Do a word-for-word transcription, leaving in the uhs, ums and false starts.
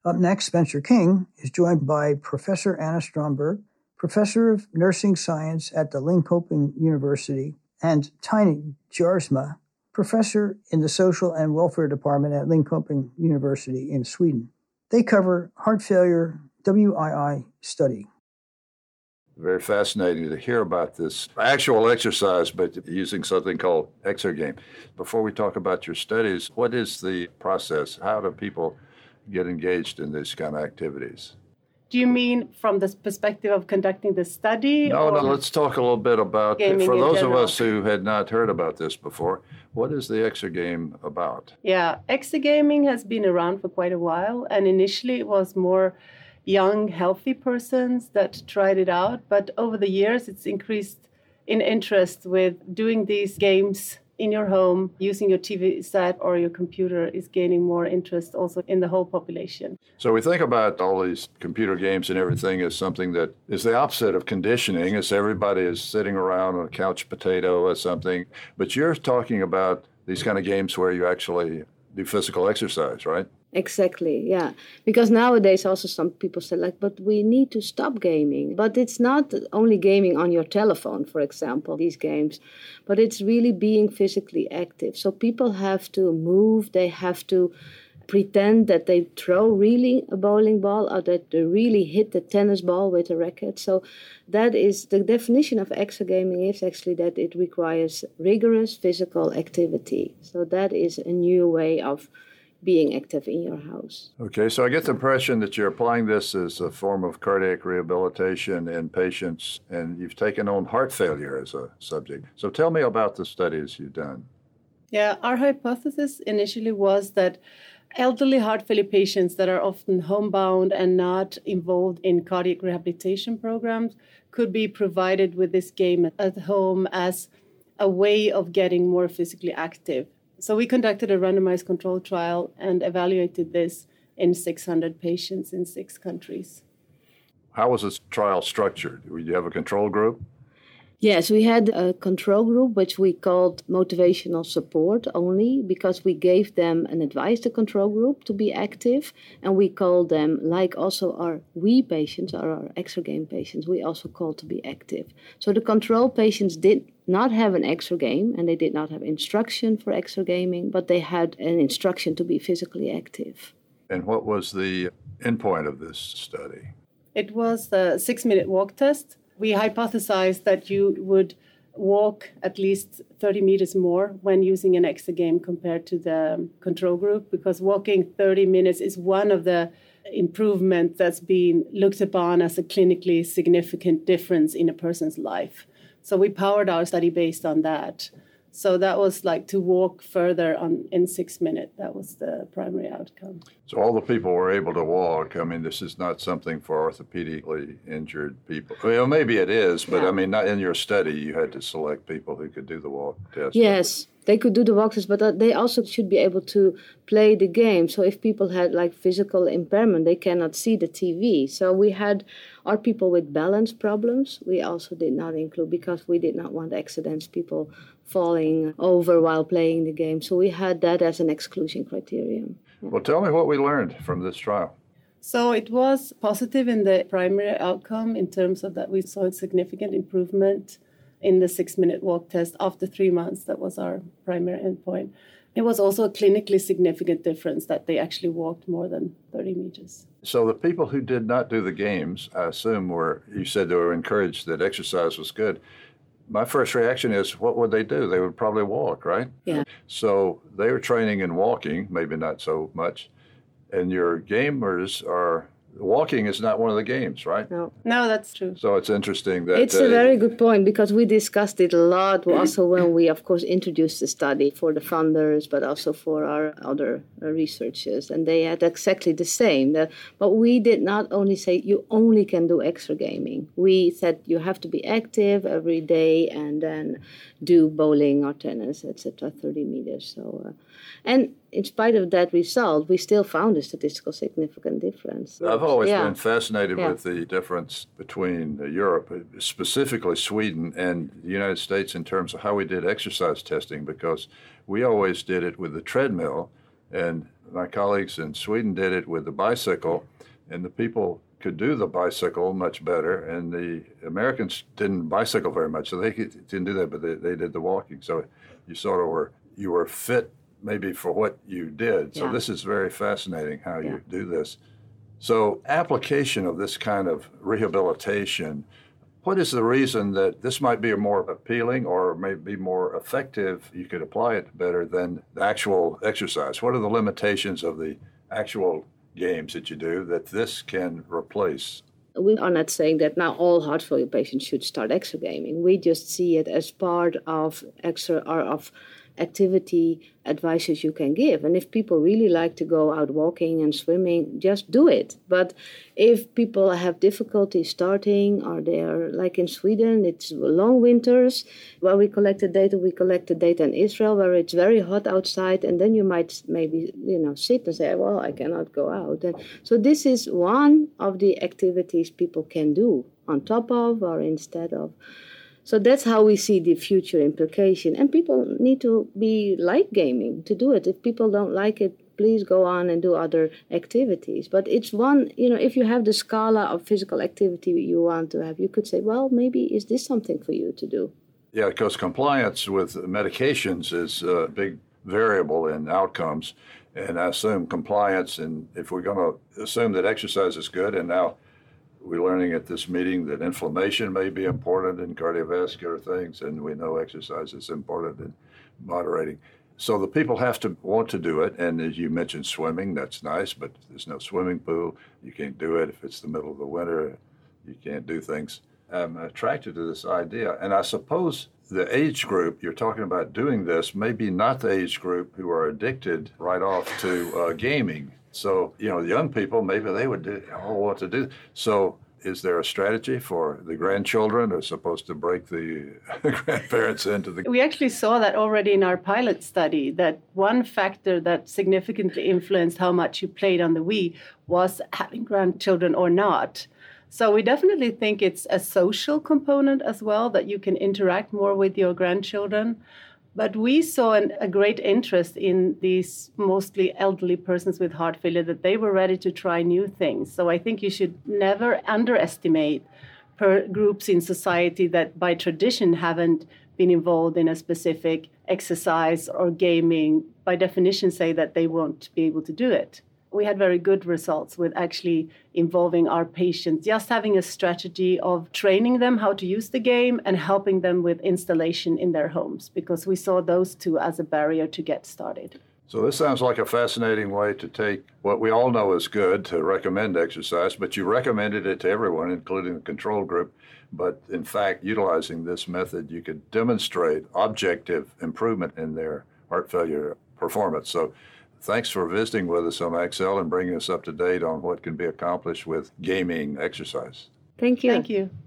Up next, Spencer King is joined by Professor Anna Stromberg, Professor of Nursing Science at the Linköping University, and Tiny Jarsma, Professor in the Social and Welfare Department at Linköping University in Sweden. They cover heart failure W I I study. Very fascinating to hear about this actual exercise, but using something called Exergame. Before we talk about your studies, what is the process? How do people get engaged in these kind of activities? Do you mean from the perspective of conducting the study? No, no, let's talk a little bit about, for those of us who had not heard about this before, what is the Exergame about? Yeah, Exergaming has been around for quite a while, and initially it was more young, healthy persons that tried it out, but over the years it's increased in interest with doing these games in your home, using your T V set or your computer is gaining more interest also in the whole population. So we think about all these computer games and everything as something that is the opposite of conditioning, as everybody is sitting around on a couch potato or something. But you're talking about these kind of games where you actually do physical exercise, right? Exactly, yeah. Because nowadays also some people say, like, but we need to stop gaming. But it's not only gaming on your telephone, for example, these games, but it's really being physically active. So people have to move, they have to pretend that they throw really a bowling ball or that they really hit the tennis ball with a racket. So that is, the definition of exergaming is actually that it requires rigorous physical activity. So that is a new way of being active in your house. Okay, so I get the impression that you're applying this as a form of cardiac rehabilitation in patients, and you've taken on heart failure as a subject. So tell me about the studies you've done. Yeah, our hypothesis initially was that elderly heart failure patients that are often homebound and not involved in cardiac rehabilitation programs could be provided with this game at home as a way of getting more physically active. So we conducted a randomized control trial and evaluated this in six hundred patients in six countries. How was this trial structured? Did you have a control group? Yes, we had a control group, which we called motivational support only, because we gave them an advice, the control group, to be active. And we called them, like also our we patients, or our Exergame patients, we also called to be active. So the control patients did not have an Exergame, and they did not have instruction for Exergaming, but they had an instruction to be physically active. And what was the endpoint of this study? It was the six-minute walk test. We hypothesized that you would walk at least thirty meters more when using an Exergame compared to the control group, because walking thirty minutes is one of the improvements that's been looked upon as a clinically significant difference in a person's life. So we powered our study based on that. So that was like to walk further on in six minutes. That was the primary outcome. So all the people were able to walk. I mean, this is not something for orthopedically injured people. Well, maybe it is, but yeah. I mean, not in your study, you had to select people who could do the walk test. Yes, they could do the walk test, but they also should be able to play the game. So if people had like physical impairment, they cannot see the T V. So we had our people with balance problems. We also did not include, because we did not want accidents, people falling over while playing the game. So we had that as an exclusion criterion. Well, tell me what we learned from this trial. So it was positive in the primary outcome in terms of that we saw a significant improvement in the six-minute walk test after three months. That was our primary endpoint. It was also a clinically significant difference that they actually walked more than thirty meters. So the people who did not do the games, I assume, were, you said they were encouraged that exercise was good. My first reaction is, what would they do? They would probably walk, right? Yeah. So they were training in walking, maybe not so much. And your gamers are, walking is not one of the games, right? No. No, that's true. So it's interesting that... It's uh, a very good point, because we discussed it a lot also when we, of course, introduced the study for the funders, but also for our other researchers. And they had exactly the same. The, but we did not only say you only can do Exergaming. We said you have to be active every day and then do bowling or tennis, et cetera, thirty meters. So, uh, and in spite of that result, we still found a statistical significant difference. I've always yeah. been fascinated yeah. with the difference between Europe, specifically Sweden, and the United States in terms of how we did exercise testing, because we always did it with the treadmill, And my colleagues in Sweden did it with the bicycle, and the people could do the bicycle much better, and the Americans didn't bicycle very much, so they could, didn't do that, but they, they did the walking. So you sort of were, you were fit maybe for what you did. So yeah. this is very fascinating how yeah. you do this. So application of this kind of rehabilitation, what is the reason that this might be more appealing or maybe more effective, you could apply it better than the actual exercise? What are the limitations of the actual games that you do that this can replace? We are not saying that now all heart failure patients should start exergaming. We just see it as part of extra or of activity advices you can give. And if people really like to go out walking and swimming, just do it. But if people have difficulty starting, or they're like in Sweden, it's long winters. Where we collected data, we collected data in Israel where it's very hot outside, and then you might maybe, you know, sit and say, well, I cannot go out. And so this is one of the activities people can do on top of or instead of. So that's how we see the future implication. And people need to be like gaming to do it. If people don't like it, please go on and do other activities. But it's one, you know, if you have the scala of physical activity you want to have, you could say, well, maybe is this something for you to do? Yeah, because compliance with medications is a big variable in outcomes. And I assume compliance, and if we're going to assume that exercise is good, and now we're learning at this meeting that inflammation may be important in cardiovascular things, and we know exercise is important in moderating. So the people have to want to do it, and as you mentioned, swimming, that's nice, but there's no swimming pool. You can't do it if it's the middle of the winter. You can't do things. I'm attracted to this idea, and I suppose the age group you're talking about doing this may be not the age group who are addicted right off to uh, gaming. So, you know, young people, maybe they would do, oh, what to do. So is there a strategy for the grandchildren who are supposed to break the grandparents into the... We actually saw that already in our pilot study, that one factor that significantly influenced how much you played on the Wii was having grandchildren or not. So we definitely think it's a social component as well, that you can interact more with your grandchildren. But we saw an, a great interest in these mostly elderly persons with heart failure, that they were ready to try new things. So I think you should never underestimate per groups in society that by tradition haven't been involved in a specific exercise or gaming, by definition say that they won't be able to do it. We had very good results with actually involving our patients, just having a strategy of training them how to use the game and helping them with installation in their homes, because we saw those two as a barrier to get started. So this sounds like a fascinating way to take what we all know is good to recommend exercise, but you recommended it to everyone, including the control group. But in fact, utilizing this method, you could demonstrate objective improvement in their heart failure performance. So thanks for visiting with us on Accel and bringing us up to date on what can be accomplished with gaming exercise. Thank you. Thank you.